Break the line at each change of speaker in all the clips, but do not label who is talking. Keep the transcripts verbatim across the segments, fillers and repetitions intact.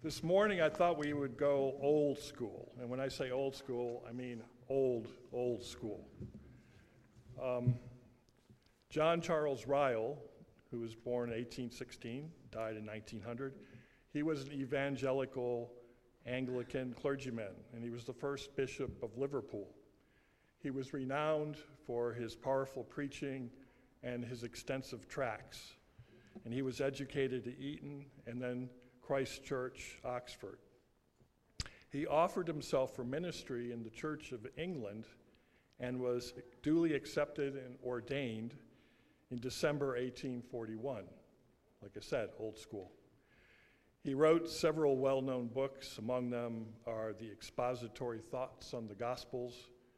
This morning I thought we would go old school. And when I say old school, I mean old, old school. Um, John Charles Ryle, who was born in eighteen sixteen, died in nineteen hundred, he was an evangelical Anglican clergyman, and he was the first bishop of Liverpool. He was renowned for his powerful preaching and his extensive tracts. And he was educated at Eton and then Christ Church, Oxford. He offered himself for ministry in the Church of England and was duly accepted and ordained in December eighteen forty-one. Like I said, old school. He wrote several well-known books. Among them are the Expository Thoughts on the Gospels.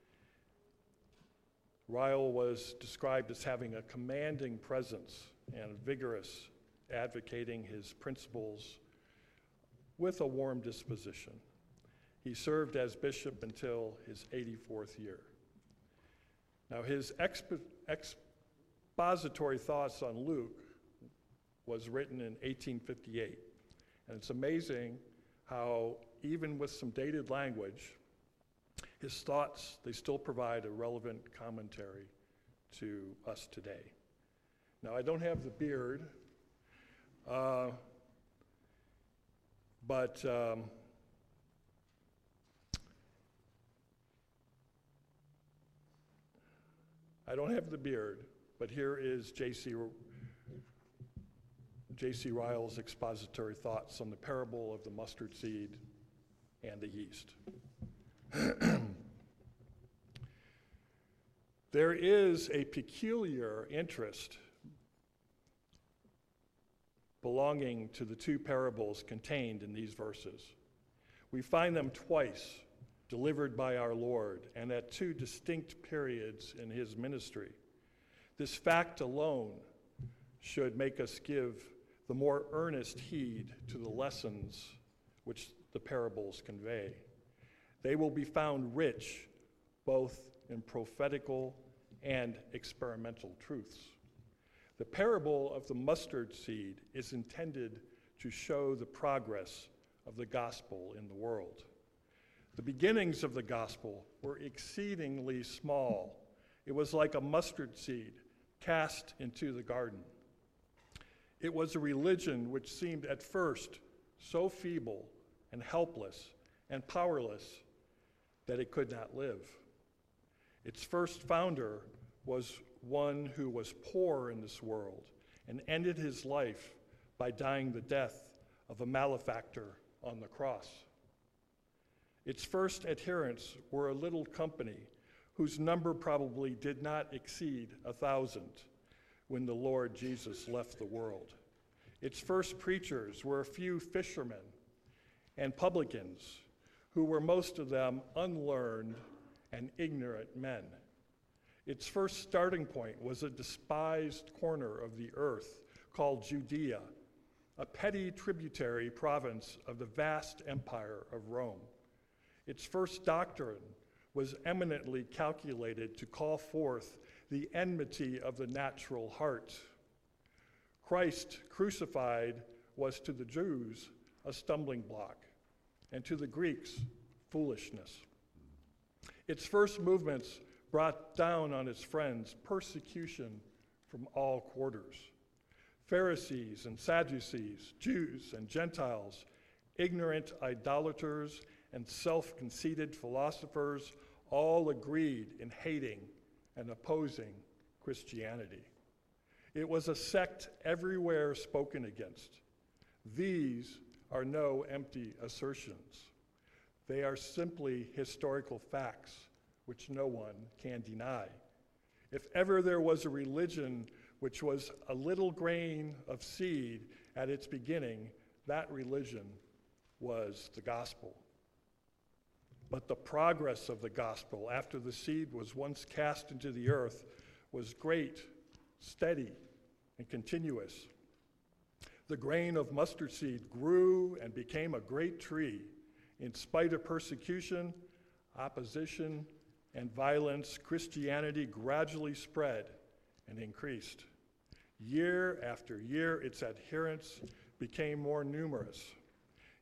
Ryle was described as having a commanding presence and vigorous, advocating his principles with a warm disposition. He served as bishop until his eighty-fourth year. Now, his expo- expository thoughts on Luke was written in eighteen fifty-eight. And it's amazing how, even with some dated language, his thoughts, they still provide a relevant commentary to us today. Now, I don't have the beard, uh, but um, I don't have the beard, but here is J C J C Ryle's expository thoughts on the parable of the mustard seed and the yeast. There is a peculiar interest belonging to the two parables contained in these verses. We find them twice delivered by our Lord and at two distinct periods in his ministry. This fact alone should make us give the more earnest heed to the lessons which the parables convey. They will be found rich both in prophetical and experimental truths. The parable of the mustard seed is intended to show the progress of the gospel in the world. The beginnings of the gospel were exceedingly small. It was like a mustard seed cast into the garden. It was a religion which seemed at first so feeble and helpless and powerless that it could not live. Its first founder was one who was poor in this world and ended his life by dying the death of a malefactor on the cross. Its first adherents were a little company whose number probably did not exceed a thousand when the Lord Jesus left the world. Its first preachers were a few fishermen and publicans who were most of them unlearned and ignorant men. Its first starting point was a despised corner of the earth called Judea, a petty tributary province of the vast empire of Rome. Its first doctrine was eminently calculated to call forth the enmity of the natural heart. Christ crucified was to the Jews a stumbling block, and to the Greeks, foolishness. Its first movements brought down on its friends persecution from all quarters. Pharisees and Sadducees, Jews and Gentiles, ignorant idolaters and self-conceited philosophers all agreed in hating and opposing Christianity. It was a sect everywhere spoken against. These are no empty assertions. They are simply historical facts which no one can deny. If ever there was a religion which was a little grain of seed at its beginning, that religion was the gospel. But the progress of the gospel after the seed was once cast into the earth was great, steady, and continuous. The grain of mustard seed grew and became a great tree. In spite of persecution, opposition, and violence, Christianity gradually spread and increased. Year after year, its adherents became more numerous.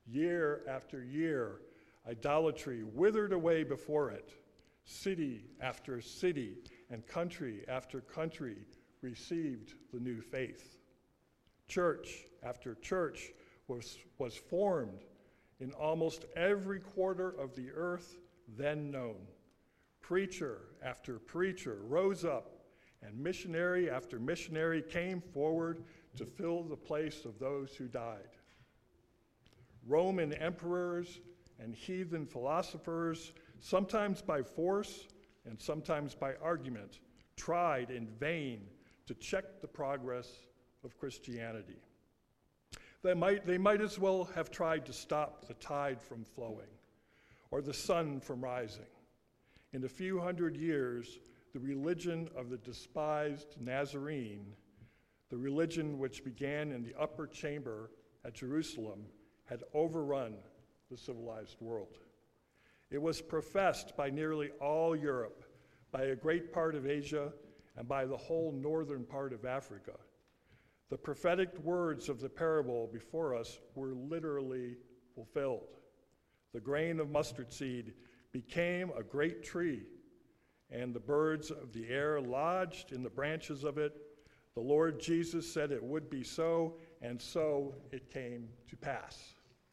Year after year, idolatry withered away before it. City after city and country after country received the new faith. Church after church was, was formed in almost every quarter of the earth then known. Preacher after preacher rose up, and missionary after missionary came forward to fill the place of those who died. Roman emperors and heathen philosophers, sometimes by force and sometimes by argument, tried in vain to check the progress of Christianity. They might, they might as well have tried to stop the tide from flowing or the sun from rising. In a few hundred years, the religion of the despised Nazarene, the religion which began in the upper chamber at Jerusalem, had overrun the civilized world. It was professed by nearly all Europe, by a great part of Asia, and by the whole northern part of Africa. The prophetic words of the parable before us were literally fulfilled. The grain of mustard seed became a great tree, and the birds of the air lodged in the branches of it. The Lord Jesus said it would be so, and so it came to pass.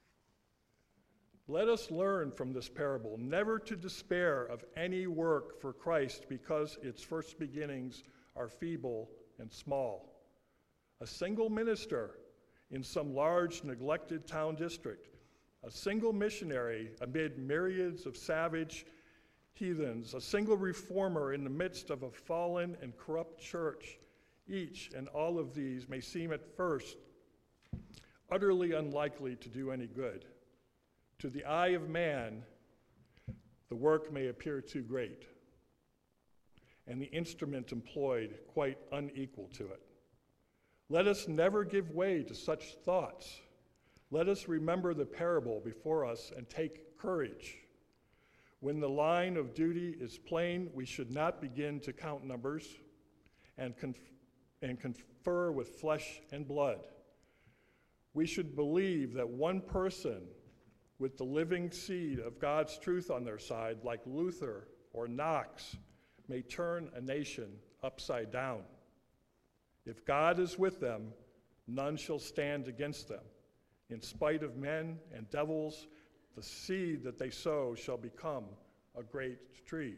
Let us learn from this parable never to despair of any work for Christ because its first beginnings are feeble and small. A single minister in some large neglected town district, a single missionary amid myriads of savage heathens, a single reformer in the midst of a fallen and corrupt church, each and all of these may seem at first utterly unlikely to do any good. To the eye of man, the work may appear too great, and the instrument employed quite unequal to it. Let us never give way to such thoughts. Let us remember the parable before us and take courage. When the line of duty is plain, we should not begin to count numbers and, conf- and confer with flesh and blood. We should believe that one person with the living seed of God's truth on their side, like Luther or Knox, may turn a nation upside down. If God is with them, none shall stand against them. In spite of men and devils, the seed that they sow shall become a great tree.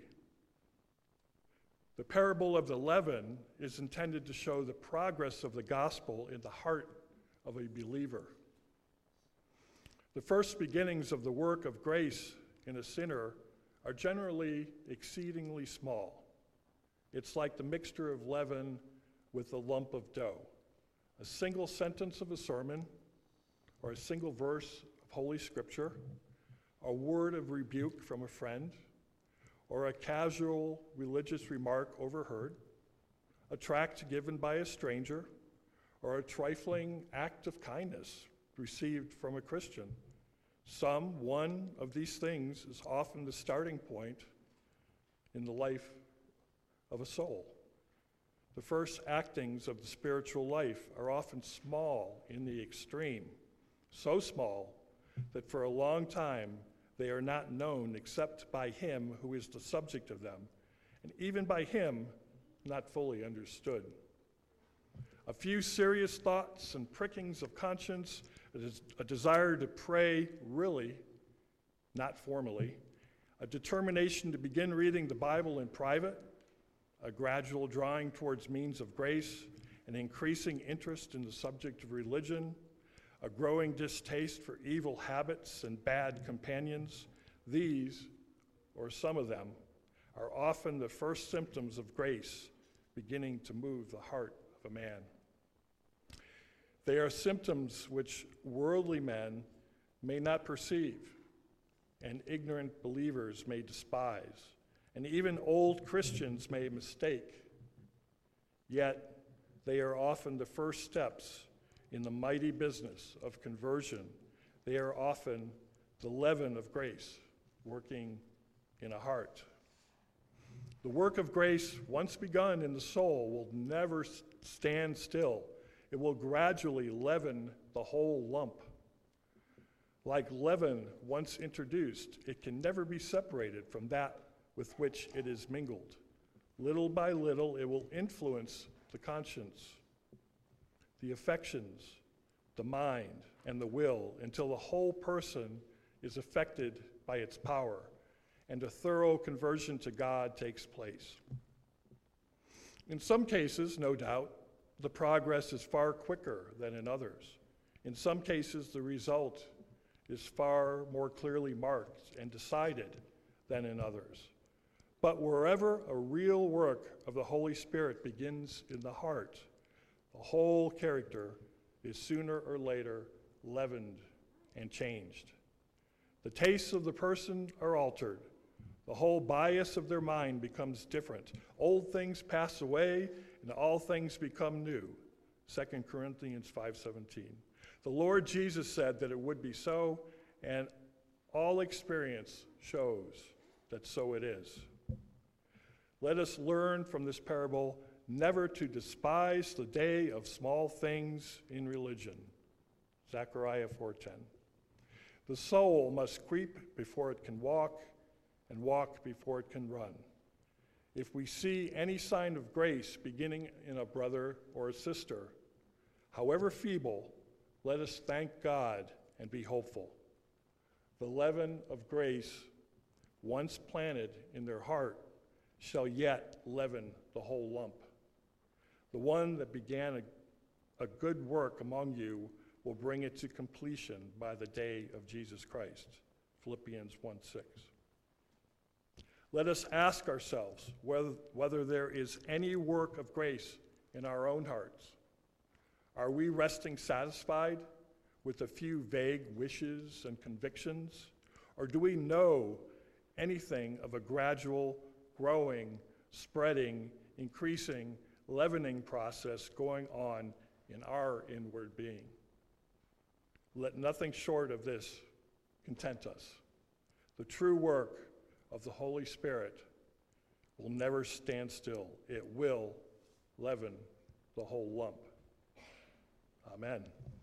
The parable of the leaven is intended to show the progress of the gospel in the heart of a believer. The first beginnings of the work of grace in a sinner are generally exceedingly small. It's like the mixture of leaven with a lump of dough. A single sentence of a sermon, or a single verse of Holy Scripture, a word of rebuke from a friend, or a casual religious remark overheard, a tract given by a stranger, or a trifling act of kindness received from a Christian. Some one of these things is often the starting point in the life of a soul. The first actings of the spiritual life are often small in the extreme, so small that for a long time they are not known except by him who is the subject of them, and even by him not fully understood. A few serious thoughts and prickings of conscience, a desire to pray really, not formally, a determination to begin reading the Bible in private, a gradual drawing towards means of grace, an increasing interest in the subject of religion, a growing distaste for evil habits and bad companions. These, or some of them, are often the first symptoms of grace beginning to move the heart of a man. They are symptoms which worldly men may not perceive, and ignorant believers may despise, and even old Christians may mistake. Yet, they are often the first steps in the mighty business of conversion. They are often the leaven of grace working in a heart. The work of grace, once begun in the soul, will never stand still. It will gradually leaven the whole lump. Like leaven, once introduced, it can never be separated from that with which it is mingled. Little by little, it will influence the conscience, the affections, the mind, and the will until the whole person is affected by its power and a thorough conversion to God takes place. In some cases, no doubt, the progress is far quicker than in others. In some cases, the result is far more clearly marked and decided than in others. But wherever a real work of the Holy Spirit begins in the heart, the whole character is sooner or later leavened and changed. The tastes of the person are altered. The whole bias of their mind becomes different. Old things pass away, and all things become new. Second Corinthians five seventeen. The Lord Jesus said that it would be so, and all experience shows that so it is. Let us learn from this parable never to despise the day of small things in religion. Zechariah four ten. The soul must creep before it can walk, and walk before it can run. If we see any sign of grace beginning in a brother or a sister, however feeble, let us thank God and be hopeful. The leaven of grace, once planted in their heart, shall yet leaven the whole lump. The one that began a, a good work among you will bring it to completion by the day of Jesus Christ. Philippians one six. Let us ask ourselves whether, whether there is any work of grace in our own hearts. Are we resting satisfied with a few vague wishes and convictions? Or do we know anything of a gradual, growing, spreading, increasing, leavening process going on in our inward being? Let nothing short of this content us. The true work of the Holy Spirit will never stand still. It will leaven the whole lump. Amen.